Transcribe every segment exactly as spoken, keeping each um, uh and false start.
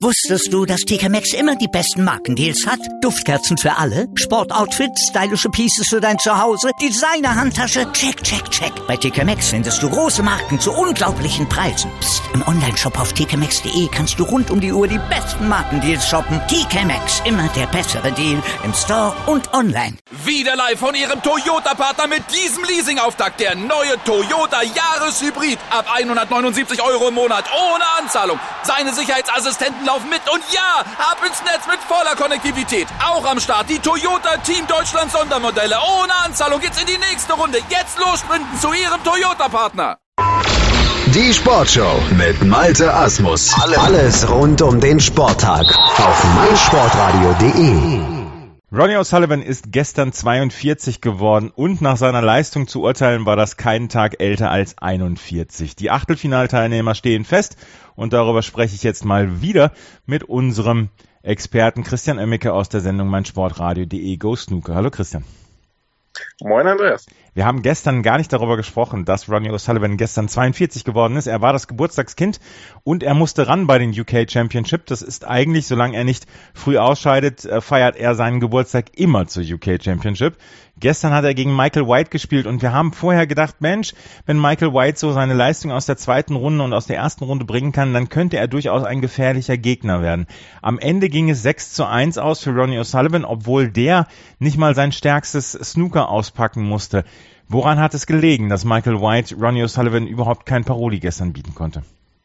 Wusstest du, dass T K Maxx immer die besten Markendeals hat? Duftkerzen für alle, Sportoutfits, stylische Pieces für dein Zuhause, Designer-Handtasche, check, check, check. Bei T K Maxx findest du große Marken zu unglaublichen Preisen. Psst. Im Onlineshop auf t k maxx punkt de kannst du rund um die Uhr die besten Markendeals shoppen. T K Maxx, immer der bessere Deal im Store und online. Wieder live von Ihrem Toyota-Partner mit diesem Leasing-Auftakt. Der neue Toyota Jahreshybrid. Ab hundertneunundsiebzig Euro im Monat ohne Anzahlung. Seine Sicherheitsassistenten laufen mit und ja, ab ins Netz mit voller Konnektivität. Auch am Start die Toyota Team Deutschland Sondermodelle. Ohne Anzahlung geht's in die nächste Runde. Jetzt los sprinten zu Ihrem Toyota-Partner. Die Sportshow mit Malte Asmus. Alles rund um den Sporttag auf meinsportradio punkt de. Ronnie O'Sullivan ist gestern zweiundvierzig geworden und nach seiner Leistung zu urteilen war das keinen Tag älter als einundvierzig. Die Achtelfinalteilnehmer stehen fest und darüber spreche ich jetzt mal wieder mit unserem Experten Christian Oemmeke aus der Sendung meinsportradio punkt de Go Snooker. Hallo Christian. Moin Andreas. Wir haben gestern gar nicht darüber gesprochen, dass Ronnie O'Sullivan gestern zweiundvierzig geworden ist. Er war das Geburtstagskind und er musste ran bei den U K Championship. Das ist eigentlich, solange er nicht früh ausscheidet, feiert er seinen Geburtstag immer zur U K Championship. Gestern hat er gegen Michael White gespielt und wir haben vorher gedacht, Mensch, wenn Michael White so seine Leistung aus der zweiten Runde und aus der ersten Runde bringen kann, dann könnte er durchaus ein gefährlicher Gegner werden. Am Ende ging es sechs zu eins aus für Ronnie O'Sullivan, obwohl der nicht mal sein stärkstes Snooker auspacken musste. Woran hat es gelegen, dass Michael White Ronnie O'Sullivan überhaupt kein Paroli gestern bieten konnte?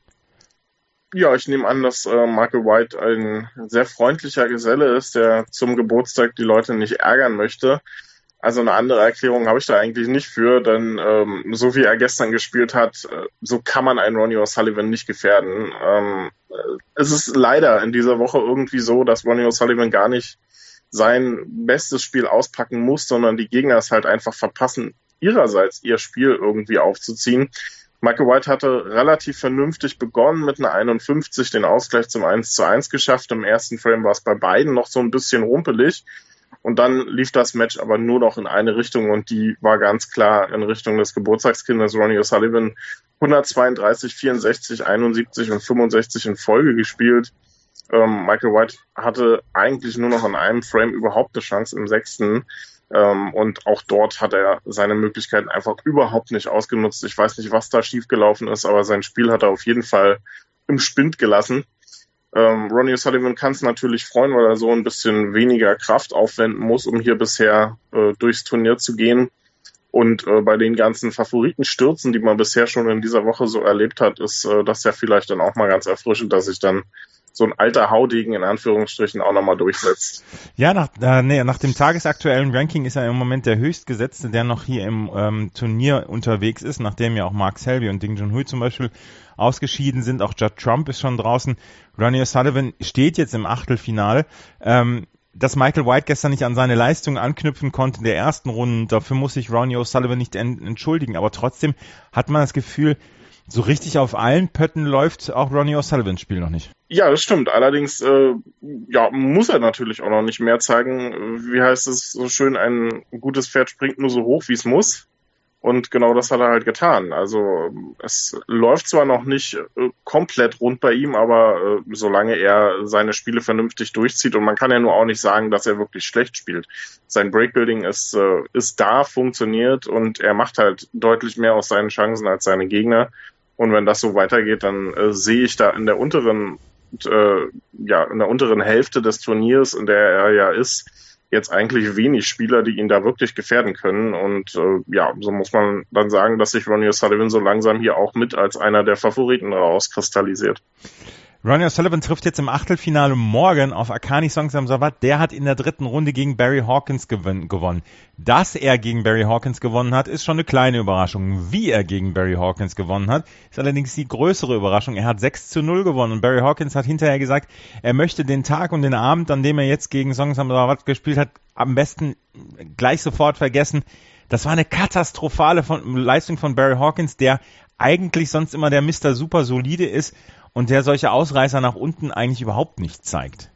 Ja, ich nehme an, dass äh, Michael White ein sehr freundlicher Geselle ist, der zum Geburtstag die Leute nicht ärgern möchte. Also eine andere Erklärung habe ich da eigentlich nicht für, denn ähm, so wie er gestern gespielt hat, äh, so kann man einen Ronnie O'Sullivan nicht gefährden. Ähm, äh, es ist leider in dieser Woche irgendwie so, dass Ronnie O'Sullivan gar nicht sein bestes Spiel auspacken muss, sondern die Gegner es halt einfach verpassen, ihrerseits ihr Spiel irgendwie aufzuziehen. Michael White hatte relativ vernünftig begonnen mit einer einundfünfzig, den Ausgleich zum eins zu eins geschafft. Im ersten Frame war es bei beiden noch so ein bisschen rumpelig. Und dann lief das Match aber nur noch in eine Richtung und die war ganz klar in Richtung des Geburtstagskindes Ronnie O'Sullivan. hundertzweiunddreißig, vierundsechzig, einundsiebzig und fünfundsechzig in Folge gespielt. Ähm, Michael White hatte eigentlich nur noch in einem Frame überhaupt eine Chance im sechsten. Ähm, und auch dort hat er seine Möglichkeiten einfach überhaupt nicht ausgenutzt. Ich weiß nicht, was da schiefgelaufen ist, aber sein Spiel hat er auf jeden Fall im Spind gelassen. Ähm, Ronnie O'Sullivan kann es natürlich freuen, weil er so ein bisschen weniger Kraft aufwenden muss, um hier bisher äh, durchs Turnier zu gehen. Und äh, bei den ganzen Favoritenstürzen, die man bisher schon in dieser Woche so erlebt hat, ist äh, das ja vielleicht dann auch mal ganz erfrischend, dass sich dann so ein alter Haudegen in Anführungsstrichen auch nochmal durchsetzt. Ja, nach, äh, nee, nach dem tagesaktuellen Ranking ist er im Moment der höchstgesetzte, der noch hier im ähm, Turnier unterwegs ist, nachdem ja auch Mark Selby und Ding Junhui zum Beispiel ausgeschieden sind. Auch Judd Trump ist schon draußen. Ronnie O'Sullivan steht jetzt im Achtelfinale. Ähm, dass Michael White gestern nicht an seine Leistung anknüpfen konnte in der ersten Runde, dafür muss sich Ronnie O'Sullivan nicht en- entschuldigen. Aber trotzdem hat man das Gefühl, so richtig auf allen Pötten läuft auch Ronnie O'Sullivans Spiel noch nicht. Ja, das stimmt. Allerdings äh, ja, muss er natürlich auch noch nicht mehr zeigen. Wie heißt es so schön, ein gutes Pferd springt nur so hoch, wie es muss. Und genau das hat er halt getan. Also es läuft zwar noch nicht äh, komplett rund bei ihm, aber äh, solange er seine Spiele vernünftig durchzieht, und man kann ja nur auch nicht sagen, dass er wirklich schlecht spielt. Sein Breakbuilding ist, äh, ist da, funktioniert und er macht halt deutlich mehr aus seinen Chancen als seine Gegner. Und wenn das so weitergeht, dann äh, sehe ich da in der unteren, äh, ja, in der unteren Hälfte des Turniers, in der er ja ist, jetzt eigentlich wenig Spieler, die ihn da wirklich gefährden können. Und äh, ja, so muss man dann sagen, dass sich Ronnie O'Sullivan so langsam hier auch mit als einer der Favoriten rauskristallisiert. Ronnie O'Sullivan trifft jetzt im Achtelfinale morgen auf Akani Songsamsavat. Der hat in der dritten Runde gegen Barry Hawkins gewin- gewonnen. Dass er gegen Barry Hawkins gewonnen hat, ist schon eine kleine Überraschung. Wie er gegen Barry Hawkins gewonnen hat, ist allerdings die größere Überraschung. Er hat sechs zu null gewonnen und Barry Hawkins hat hinterher gesagt, er möchte den Tag und den Abend, an dem er jetzt gegen Songsamsavat gespielt hat, am besten gleich sofort vergessen. Das war eine katastrophale von, Leistung von Barry Hawkins, der eigentlich sonst immer der Mister Super solide ist und der solche Ausreißer nach unten eigentlich überhaupt nicht zeigt.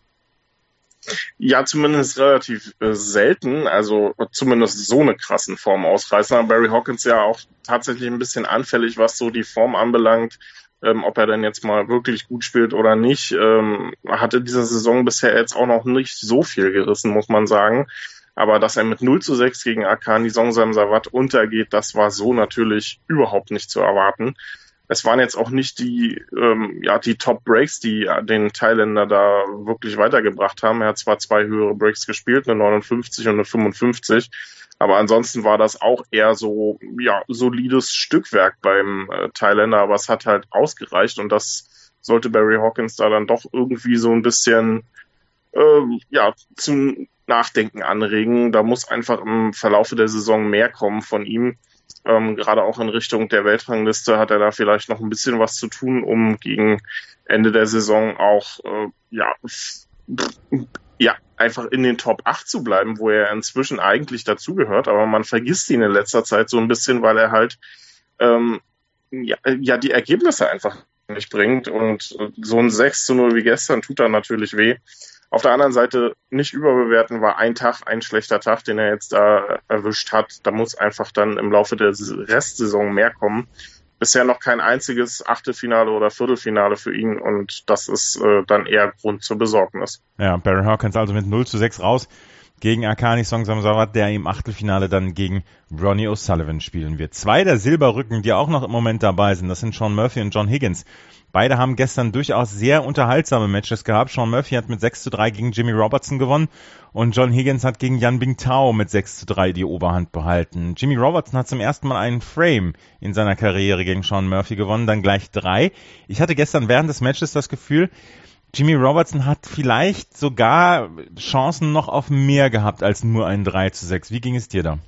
Ja, zumindest relativ äh, selten, also zumindest so eine krassen Formausreißer. Barry Hawkins ja auch tatsächlich ein bisschen anfällig, was so die Form anbelangt. ähm, ob er denn jetzt mal wirklich gut spielt oder nicht. Ähm, hatte diese Saison bisher jetzt auch noch nicht so viel gerissen, muss man sagen. Aber dass er mit null zu sechs gegen Akani Songsamsawat untergeht, das war so natürlich überhaupt nicht zu erwarten. Es waren jetzt auch nicht die, ähm, ja, die Top-Breaks, die den Thailänder da wirklich weitergebracht haben. Er hat zwar zwei höhere Breaks gespielt, eine neunundfünfzig und eine fünfundfünfzig, aber ansonsten war das auch eher so, ja, solides Stückwerk beim äh, Thailänder, aber es hat halt ausgereicht und das sollte Barry Hawkins da dann doch irgendwie so ein bisschen, äh, ja, zum Nachdenken anregen. Da muss einfach im Verlaufe der Saison mehr kommen von ihm. Ähm, gerade auch in Richtung der Weltrangliste hat er da vielleicht noch ein bisschen was zu tun, um gegen Ende der Saison auch äh, ja, f- ja einfach in den Top acht zu bleiben, wo er inzwischen eigentlich dazugehört, aber man vergisst ihn in letzter Zeit so ein bisschen, weil er halt ähm, ja, ja die Ergebnisse einfach nicht bringt und so ein sechs zu null wie gestern tut dann natürlich weh. Auf der anderen Seite nicht überbewerten, war ein Tag, ein schlechter Tag, den er jetzt da erwischt hat. Da muss einfach dann im Laufe der Restsaison mehr kommen. Bisher noch kein einziges Achtelfinale oder Viertelfinale für ihn und das ist äh, dann eher Grund zur Besorgnis. Ja, Barry Hawkins also mit null zu sechs raus gegen Akani Songsamsawat, der im Achtelfinale dann gegen Ronnie O'Sullivan spielen wird. Zwei der Silberrücken, die auch noch im Moment dabei sind, das sind Sean Murphy und John Higgins. Beide haben gestern durchaus sehr unterhaltsame Matches gehabt. Sean Murphy hat mit sechs zu drei gegen Jimmy Robertson gewonnen und John Higgins hat gegen Yan Bingtao mit sechs zu drei die Oberhand behalten. Jimmy Robertson hat zum ersten Mal einen Frame in seiner Karriere gegen Sean Murphy gewonnen, dann gleich drei. Ich hatte gestern während des Matches das Gefühl, Jimmy Robertson hat vielleicht sogar Chancen noch auf mehr gehabt als nur ein drei zu sechs. Wie ging es dir da?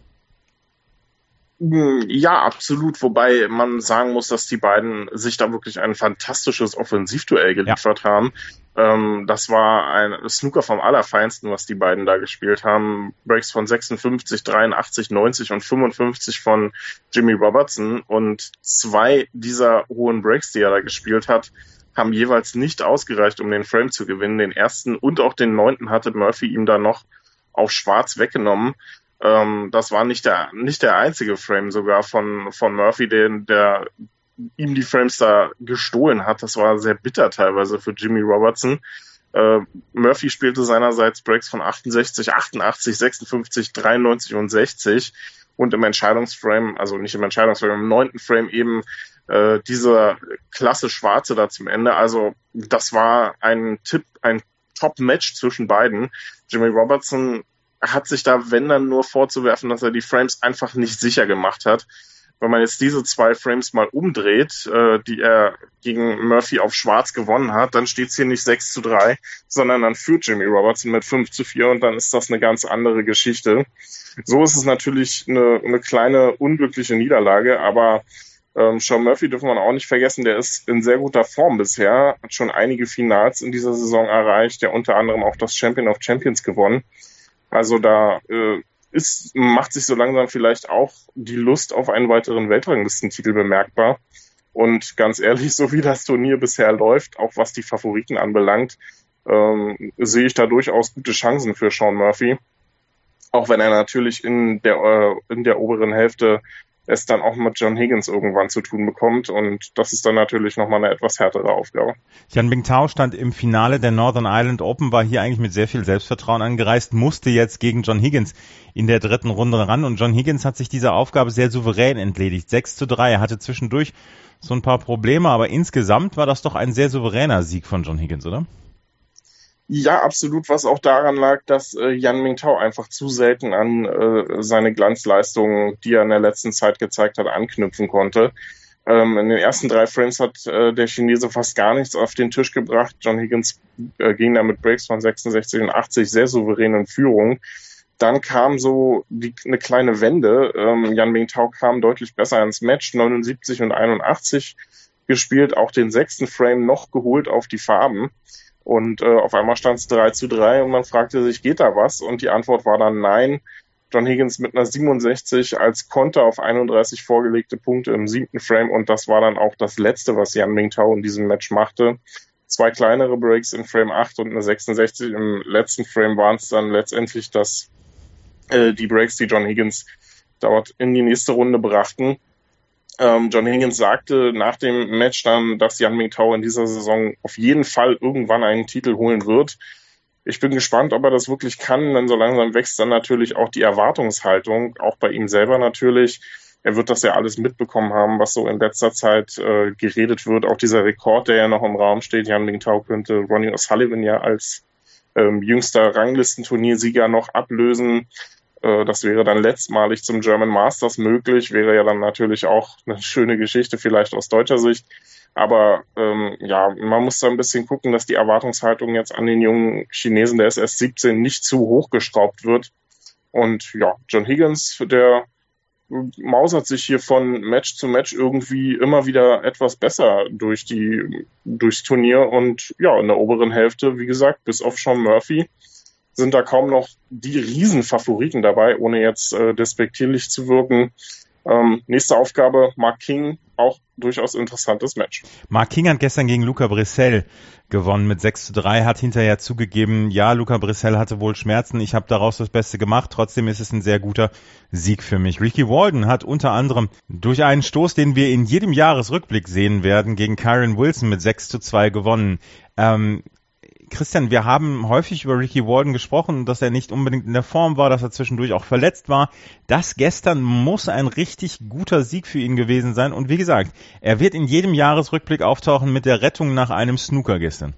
Ja, absolut. Wobei man sagen muss, dass die beiden sich da wirklich ein fantastisches Offensivduell geliefert ja. haben. Ähm, das war ein Snooker vom Allerfeinsten, was die beiden da gespielt haben. Breaks von sechsundfünfzig, dreiundachtzig, neunzig und fünfundfünfzig von Jimmy Robertson. Und zwei dieser hohen Breaks, die er da gespielt hat, haben jeweils nicht ausgereicht, um den Frame zu gewinnen. Den ersten und auch den neunten hatte Murphy ihm da noch auf schwarz weggenommen. Ähm, das war nicht der nicht der einzige Frame sogar von von Murphy, den der ihm die Frames da gestohlen hat. Das war sehr bitter teilweise für Jimmy Robertson. Äh, Murphy spielte seinerseits Breaks von achtundsechzig, achtundachtzig, sechsundfünfzig, dreiundneunzig und sechzig und im Entscheidungsframe, also nicht im Entscheidungsframe, im neunten Frame eben äh, dieser klasse Schwarze da zum Ende. Also das war ein Tipp, ein Top-Match zwischen beiden. Jimmy Robertson hat sich da, wenn dann, nur vorzuwerfen, dass er die Frames einfach nicht sicher gemacht hat. Wenn man jetzt diese zwei Frames mal umdreht, äh, die er gegen Murphy auf schwarz gewonnen hat, dann steht es hier nicht sechs zu drei, sondern dann führt Jimmy Robertson mit fünf zu vier und dann ist das eine ganz andere Geschichte. So ist es natürlich eine, eine kleine unglückliche Niederlage, aber ähm, Sean Murphy dürfen wir auch nicht vergessen, der ist in sehr guter Form bisher, hat schon einige Finals in dieser Saison erreicht, der unter anderem auch das Champion of Champions gewonnen. Also da äh, ist, macht sich so langsam vielleicht auch die Lust auf einen weiteren Weltranglistentitel bemerkbar. Und ganz ehrlich, so wie das Turnier bisher läuft, auch was die Favoriten anbelangt, ähm, sehe ich da durchaus gute Chancen für Sean Murphy. Auch wenn er natürlich in der, äh, in der oberen Hälfte es dann auch mit John Higgins irgendwann zu tun bekommt. Und das ist dann natürlich nochmal eine etwas härtere Aufgabe. Yan Bingtao stand im Finale der Northern Ireland Open, war hier eigentlich mit sehr viel Selbstvertrauen angereist, musste jetzt gegen John Higgins in der dritten Runde ran. Und John Higgins hat sich dieser Aufgabe sehr souverän entledigt. sechs zu drei. Er hatte zwischendurch so ein paar Probleme, aber insgesamt war das doch ein sehr souveräner Sieg von John Higgins, oder? Ja, absolut, was auch daran lag, dass äh, Yan Bingtao einfach zu selten an äh, seine Glanzleistungen, die er in der letzten Zeit gezeigt hat, anknüpfen konnte. Ähm, in den ersten drei Frames hat äh, der Chinese fast gar nichts auf den Tisch gebracht. John Higgins äh, ging da mit Breaks von sechsundsechzig und achtzig sehr souverän in Führung. Dann kam so die, eine kleine Wende. Ähm, Yan Bingtao kam deutlich besser ins Match, neunundsiebzig und einundachtzig gespielt, auch den sechsten Frame noch geholt auf die Farben. Und äh, auf einmal stand es drei zu drei und man fragte sich, geht da was? Und die Antwort war dann nein. John Higgins mit einer siebenundsechzig als Konter auf einunddreißig vorgelegte Punkte im siebten Frame und das war dann auch das Letzte, was Yan Bingtao in diesem Match machte. Zwei kleinere Breaks in Frame acht und eine sechsundsechzig. Im letzten Frame waren es dann letztendlich das, äh, die Breaks, die John Higgins dort in die nächste Runde brachten. Ähm, John Higgins sagte nach dem Match dann, dass Yan Mingtao in dieser Saison auf jeden Fall irgendwann einen Titel holen wird. Ich bin gespannt, ob er das wirklich kann, denn so langsam wächst dann natürlich auch die Erwartungshaltung, auch bei ihm selber natürlich. Er wird das ja alles mitbekommen haben, was so in letzter Zeit äh, geredet wird. Auch dieser Rekord, der ja noch im Raum steht. Yan Mingtao könnte Ronnie O'Sullivan ja als ähm, jüngster Ranglistenturniersieger noch ablösen. Das wäre dann letztmalig zum German Masters möglich, wäre ja dann natürlich auch eine schöne Geschichte, vielleicht aus deutscher Sicht. Aber ähm, ja, man muss da ein bisschen gucken, dass die Erwartungshaltung jetzt an den jungen Chinesen, der ist erst siebzehn, nicht zu hoch geschraubt wird. Und ja, John Higgins, der mausert sich hier von Match zu Match irgendwie immer wieder etwas besser durch die durchs Turnier. Und ja, in der oberen Hälfte, wie gesagt, bis auf Sean Murphy, sind da kaum noch die Riesenfavoriten dabei, ohne jetzt äh, despektierlich zu wirken. Ähm, nächste Aufgabe, Mark King, auch durchaus interessantes Match. Mark King hat gestern gegen Luca Brissell gewonnen mit sechs zu drei, hat hinterher zugegeben, ja, Luca Brissell hatte wohl Schmerzen, ich habe daraus das Beste gemacht, trotzdem ist es ein sehr guter Sieg für mich. Ricky Walden hat unter anderem durch einen Stoß, den wir in jedem Jahresrückblick sehen werden, gegen Kyron Wilson mit sechs zu zwei gewonnen. Ähm, Christian, wir haben häufig über Ricky Walden gesprochen, dass er nicht unbedingt in der Form war, dass er zwischendurch auch verletzt war. Das gestern muss ein richtig guter Sieg für ihn gewesen sein. Und wie gesagt, er wird in jedem Jahresrückblick auftauchen mit der Rettung nach einem Snooker gestern.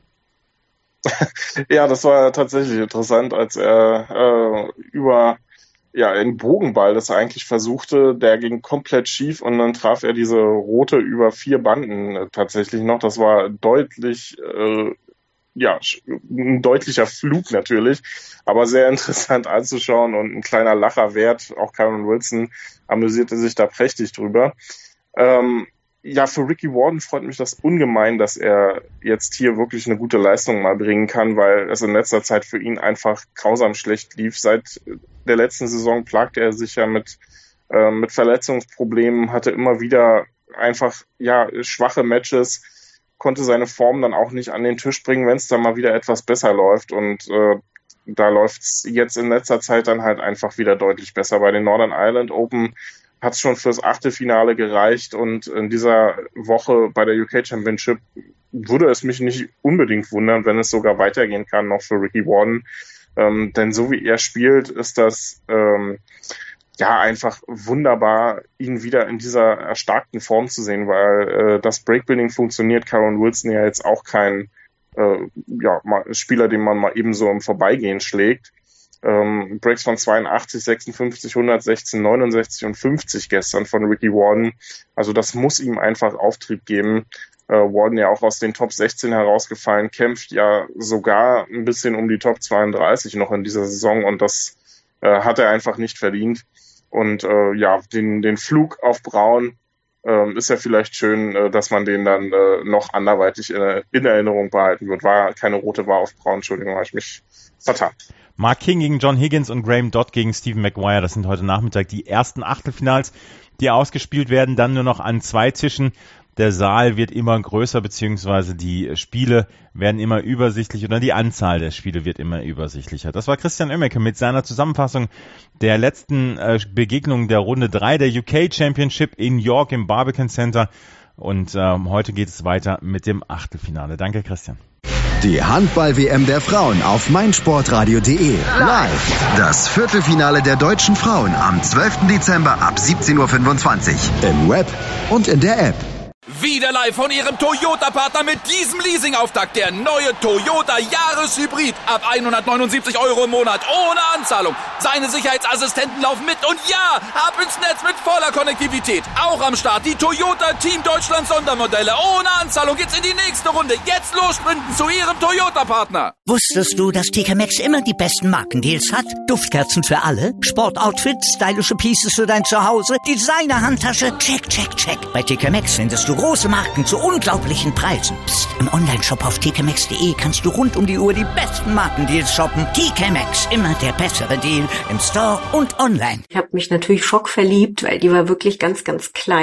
Ja, das war tatsächlich interessant, als er äh, über ja einen Bogenball, das er eigentlich versuchte, der ging komplett schief und dann traf er diese rote über vier Banden äh, tatsächlich noch. Das war deutlich äh, ja, ein deutlicher Flug natürlich, aber sehr interessant anzuschauen und ein kleiner Lacher wert. Auch Kyron Wilson amüsierte sich da prächtig drüber. Ähm, ja, für Ricky Walden freut mich das ungemein, dass er jetzt hier wirklich eine gute Leistung mal bringen kann, weil es in letzter Zeit für ihn einfach grausam schlecht lief. Seit der letzten Saison plagte er sich ja mit, äh, mit Verletzungsproblemen, hatte immer wieder einfach ja schwache Matches, konnte seine Form dann auch nicht an den Tisch bringen, wenn es dann mal wieder etwas besser läuft. Und äh, da läuft es jetzt in letzter Zeit dann halt einfach wieder deutlich besser. Bei den Northern Ireland Open hat es schon fürs Achtelfinale gereicht. Und in dieser Woche bei der U K Championship würde es mich nicht unbedingt wundern, wenn es sogar weitergehen kann noch für Ricky Walden. Ähm, denn so wie er spielt, ist das ähm, ja, einfach wunderbar, ihn wieder in dieser erstarkten Form zu sehen, weil äh, das Breakbuilding funktioniert. Kyron Wilson ja jetzt auch kein äh, ja, mal Spieler, den man mal eben so im Vorbeigehen schlägt. Ähm, Breaks von zweiundachtzig, sechsundfünfzig, hundertsechzehn, neunundsechzig und fünfzig gestern von Ricky Walden. Also das muss ihm einfach Auftrieb geben. Äh, Walden ja auch aus den Top sechzehn herausgefallen, kämpft ja sogar ein bisschen um die Top zweiunddreißig noch in dieser Saison und das äh, hat er einfach nicht verdient. Und äh, ja, den, den Flug auf Braun äh, ist ja vielleicht schön, äh, dass man den dann äh, noch anderweitig in, in Erinnerung behalten wird. War keine rote, war auf Braun, Entschuldigung, habe ich mich vertan. Mark King gegen John Higgins und Graham Dodd gegen Stephen Maguire. Das sind heute Nachmittag die ersten Achtelfinals, die ausgespielt werden. Dann nur noch an zwei Tischen. Der Saal wird immer größer, beziehungsweise die Spiele werden immer übersichtlich oder die Anzahl der Spiele wird immer übersichtlicher. Das war Christian Oemmeke mit seiner Zusammenfassung der letzten äh, Begegnung der Runde drei der U K Championship in York im Barbican Center. Und ähm, heute geht es weiter mit dem Achtelfinale. Danke, Christian. Die Handball-W M der Frauen auf meinsportradio punkt de. Live. Das Viertelfinale der deutschen Frauen am zwölften Dezember ab siebzehn Uhr fünfundzwanzig. Im Web und in der App. Wieder live von Ihrem Toyota-Partner mit diesem Leasing-Auftakt. Der neue Toyota Jahreshybrid. Ab hundertneunundsiebzig Euro im Monat. Ohne Anzahlung. Seine Sicherheitsassistenten laufen mit. Und ja, ab ins Netz mit voller Konnektivität. Auch am Start die Toyota Team Deutschland Sondermodelle. Ohne Anzahlung geht's in die nächste Runde. Jetzt los sprinten zu Ihrem Toyota-Partner. Wusstest du, dass T K Maxx immer die besten Markendeals hat? Duftkerzen für alle, Sportoutfits, stylische Pieces für dein Zuhause, Designer-Handtasche, check, check, check. Bei T K Maxx findest du große Marken zu unglaublichen Preisen. Psst. Im Onlineshop auf t k maxx punkt de kannst du rund um die Uhr die besten Markendeals shoppen. T K Maxx, immer der bessere Deal im Store und online. Ich habe mich natürlich schockverliebt, weil die war wirklich ganz, ganz klein.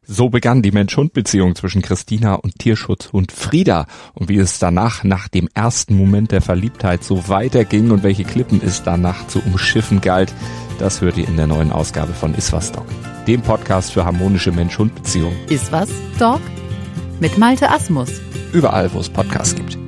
So begann die Mensch-Hund-Beziehung zwischen Christina und Tierschutzhund Frieda. Und wie es danach, nach dem ersten Moment der Verliebtheit, so weiterging und welche Klippen es danach zu umschiffen galt, das hört ihr in der neuen Ausgabe von Iswas Dog, dem Podcast für harmonische Mensch-Hund-Beziehungen. Iswas Dog? Mit Malte Asmus. Überall, wo es Podcasts gibt.